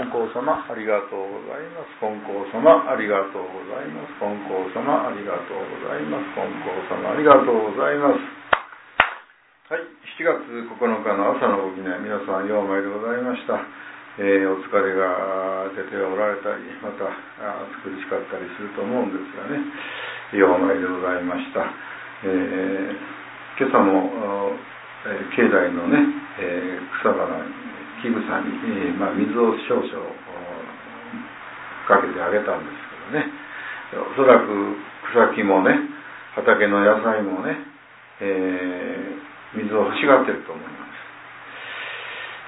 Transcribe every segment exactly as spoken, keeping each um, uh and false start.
金光様ありがとうございます。金光様ありがとうございます。金光様ありがとうございます。金光様ありがとうございます。はい、しちがつここのかの朝のご記念、皆さんようまいでございました。えー、お疲れが出ておられたり、また暑苦しかったりすると思うんですがね、ようまいでございました。えー、今朝も、えー、境内のね、えー、草花木草に、えーまあ、水を少々かけてあげたんですけどね、おそらく草木もね、畑の野菜もね、えー、水を欲しがっていると思います。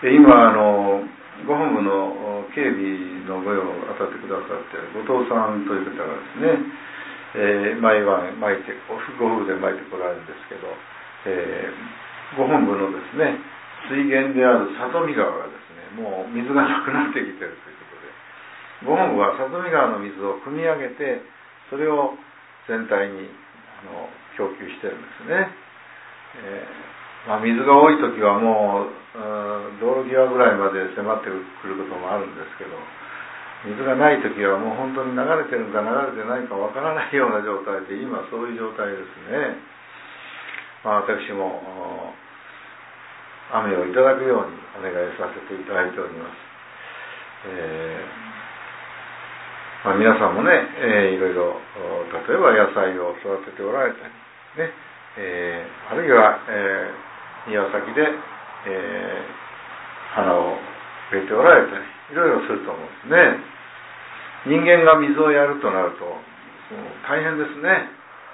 で今あのご本部の警備の御用を当たってくださっている後藤さんという方がですね、えー、毎晩巻いてご夫婦で巻いてこられるんですけど、えー、ご本部のですね水源である里見川がですね、もう水がなくなってきているということで、ご本部は里見川の水を汲み上げて、それを全体にあの供給しているんですね。えーまあ、水が多い時はもう道路際ぐらいまで迫ってくることもあるんですけど、水がない時はもう本当に流れてるか流れてないかわからないような状態で、今そういう状態ですね。まあ、私も雨をいただくようにお願いさせていただいております。えーまあ、皆さんもね、えー、いろいろ例えば野菜を育てておられたり、ねえー、あるいは、えー、庭先で、えー、花を植えておられたり、いろいろすると思うんですね。人間が水をやるとなると大変ですね。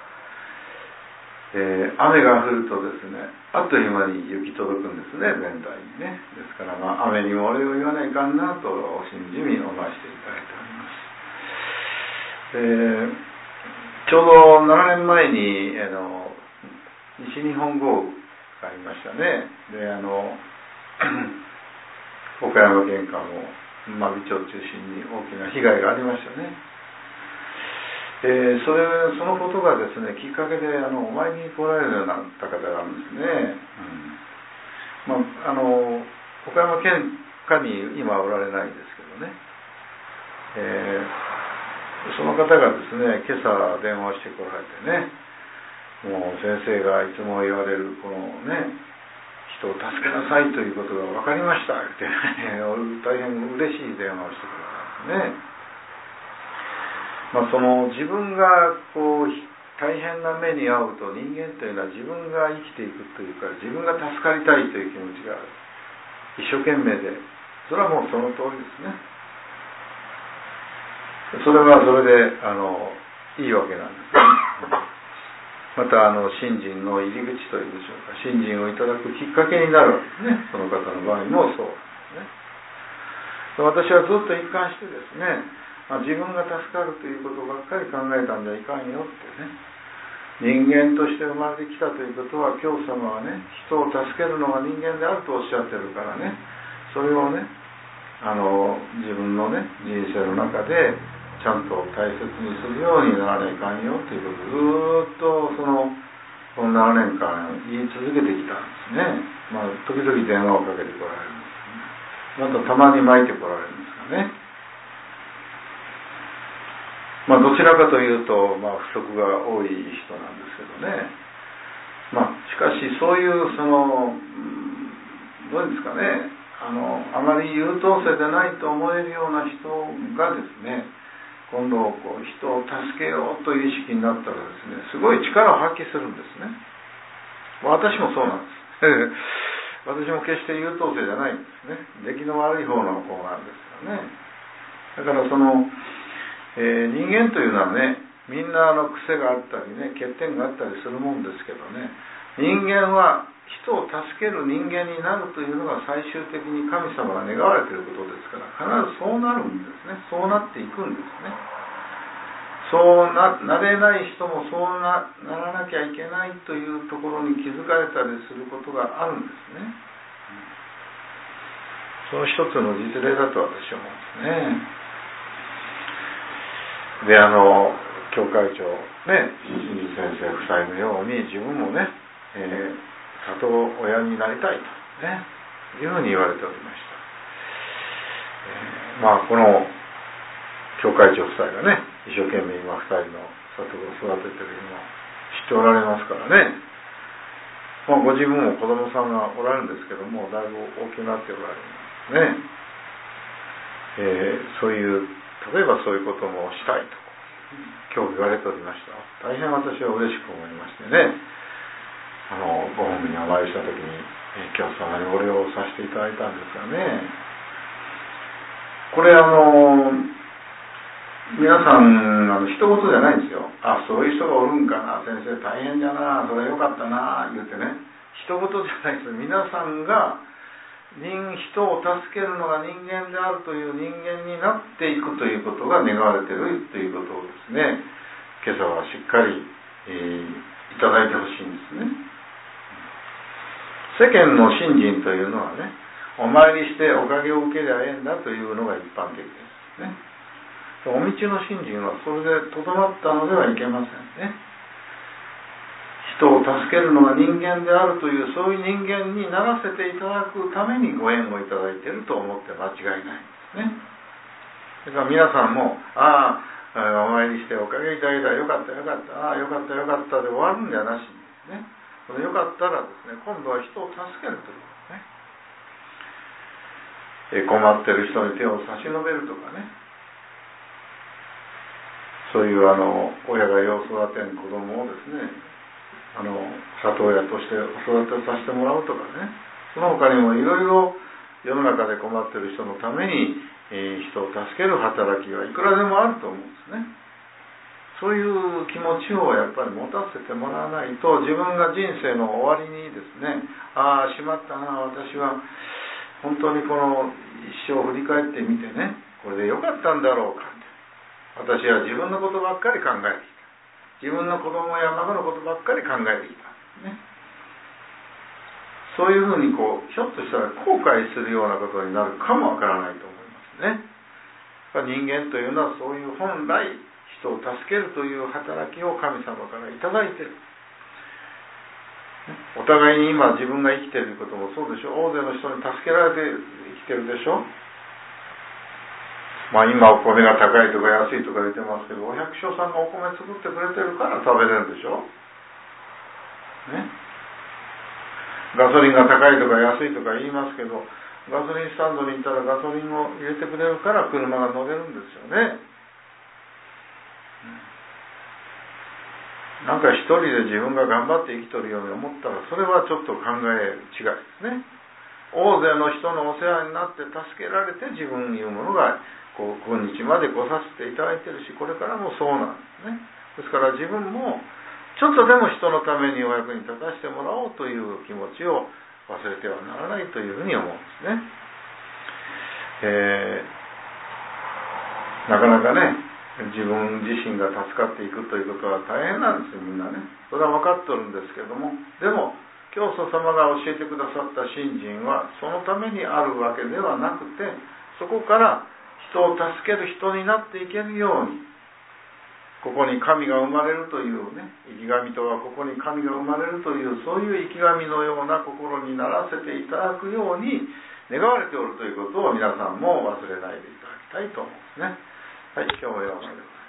えー、雨が降るとですね、あっという間に行き届くんですね、全体にね。ですから、まあ、雨にもお礼を言わないかんなとおしみじみ思わせていただいております。えー、ちょうどななねんまえにあの西日本豪雨がありましたね。で、あの岡山県下も真備町を中心に大きな被害がありましたね。えー、それそのことがですね、きっかけであのお参りに来られるようになった方があるんですね。うん、まあ、あの岡山県下に今はおられないですけどね、えー、その方がですね、今朝電話してこられてね、もう先生がいつも言われるこのね、人を助けなさいということが分かりましたって、ね、大変嬉しい電話をしてくれたんですね。まあ、その自分がこう大変な目に遭うと、人間というのは自分が生きていくというか、自分が助かりたいという気持ちが一生懸命で、それはもうその通りですね。それはそれであのいいわけなんですね。またあの信心の入り口というんでしょうか、信心をいただくきっかけになるわけですね。その方の場合もそうですね。私はずっと一貫してですね、まあ、自分が助かるということばっかり考えたんじゃいかんよってね。人間として生まれてきたということは、教祖様はね、人を助けるのが人間であるとおっしゃってるからね、それをね、あの自分のね人生の中でちゃんと大切にするようにならないかんよということをずっとそのこのななねんかん言い続けてきたんですね。まあ時々電話をかけてこられるんですね。またたまに巻いてこられるんですかね。まあ、どちらかというと、まあ、不足が多い人なんですけどね。まあ、しかしそういうそのどうですかね、あのあまり優等生でないと思えるような人がですね、今度こう人を助けようという意識になったらですね、すごい力を発揮するんですね。私もそうなんです私も決して優等生じゃないんですね。出来の悪い方の子なんですよね。だからそのえー、人間というのはね、みんなあの癖があったりね、欠点があったりするもんですけどね、人間は人を助ける人間になるというのが最終的に神様が願われていることですから、必ずそうなるんですね。そうなっていくんですね。そうな、なれない人もそうな、ならなきゃいけないというところに気づかれたりすることがあるんですね。その一つの実例だと私は思うんですね。で、あの教会長ね、清水先生夫妻のように自分もね、えー、里親になりたいとねいうふうに言われておりました。えー、 まあこの教会長夫妻がね、一生懸命今ふたりの里子を育ててるのを知っておられますからね。まあ、ご自分も子供さんがおられるんですけども、だいぶ大きくなっておられますね。えー、そういう例えばそういうこともしたいと今日言われておりました。大変私は嬉しく思いましてね、あのご本部にお参りした時に、えー、教祖様にお礼をさせていただいたんですがね、これあの皆さんあの一言じゃないんですよ。あ、そういう人がおるんかな、先生大変じゃな、それよかったな言ってね、一言じゃないです。皆さんが人人を助けるのが人間であるという人間になっていくということが願われているということをですね、今朝はしっかり、えー、いただいてほしいんですね。世間の信心というのはね、お参りしておかげを受けりゃええんだというのが一般的ですね。お道の信心はそれでとどまったのではいけませんね。人を助けるのが人間であるというそういう人間にならせていただくためにご縁をいただいていると思って間違いないんですね。だから皆さんもああお参りしておかげいただいたよかったよかったああよかったよかったで終わるんじゃなしにですね、そのよかったらですね、今度は人を助けるということね、え困ってる人に手を差し伸べるとかね、そういうあの親がよう育てん子供をですね、あの里親として育てさせてもらうとかね、その他にもいろいろ世の中で困っている人のために、えー、人を助ける働きはいくらでもあると思うんですね。そういう気持ちをやっぱり持たせてもらわないと、自分が人生の終わりにですね、ああしまったな、私は本当にこの一生を振り返ってみてね、これでよかったんだろうか、私は自分のことばっかり考えてきた、自分の子供や孫のことばっかり考えてきた、ね、そういうふうにこうひょっとしたら後悔するようなことになるかもわからないと思いますね。人間というのはそういう本来人を助けるという働きを神様からいただいている。お互いに今自分が生きていることもそうでしょう。大勢の人に助けられて生きてるでしょ。まあ今お米が高いとか安いとか言ってますけど、お百姓さんがお米作ってくれてるから食べれるでしょ、ね、ガソリンが高いとか安いとか言いますけど、ガソリンスタンドに行ったらガソリンを入れてくれるから車が乗れるんですよね。なんか一人で自分が頑張って生きとるように思ったら、それはちょっと考え違いですね。大勢の人のお世話になって助けられて自分いうものがこう今日まで来させていただいているし、これからもそうなんですね。ですから自分もちょっとでも人のためにお役に立たせてもらおうという気持ちを忘れてはならないというふうに思うんですね。えー、なかなかね、自分自身が助かっていくということは大変なんですよ、みんなね。それは分かっておるんですけども、でも教祖様が教えてくださった信心はそのためにあるわけではなくて、そこから人を助ける人になっていけるように、ここに神が生まれるというね、生き神とはここに神が生まれるという、そういう生き神のような心にならせていただくように願われておるということを皆さんも忘れないでいただきたいと思うんですね。はい、今日もよろしくお願いします。